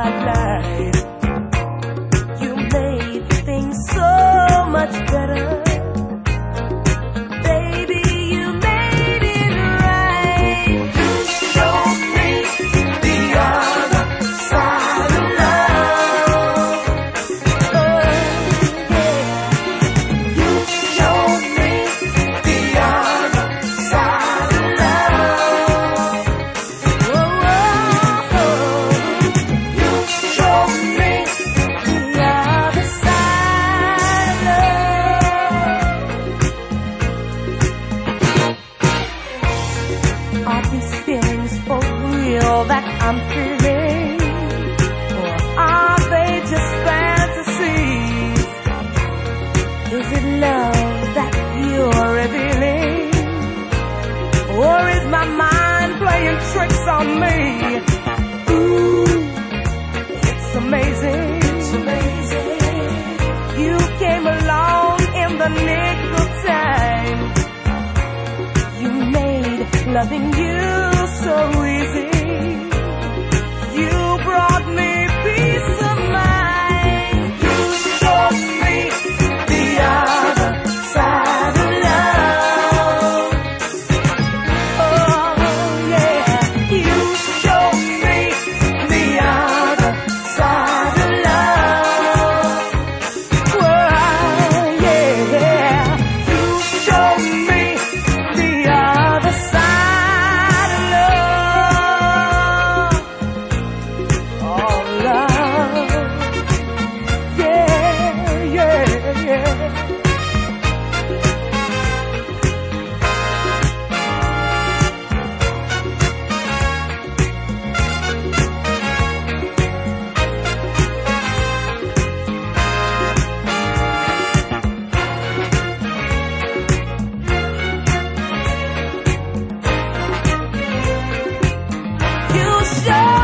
spotlight. You made things so much better. Baby, you made it right. You showed me the other side of love. Oh, yeah. You showed me the other side of love. Oh, oh, oh. You showed me the other side of love. Are these feelings for real that I'm feeling? Or are they just fantasies? Is it love that you're revealing? Or is my mind playing tricks on me? Ooh, it's amazing. It's amazing. You came along in the nick of time. You made loving you so easy. You brought me peace of mind. You showed me the other side of love. Oh, yeah. You showed me the other side of love. Oh, yeah. You showed me the other side of love. Oh, love. Yeah, yeah, yeah. You show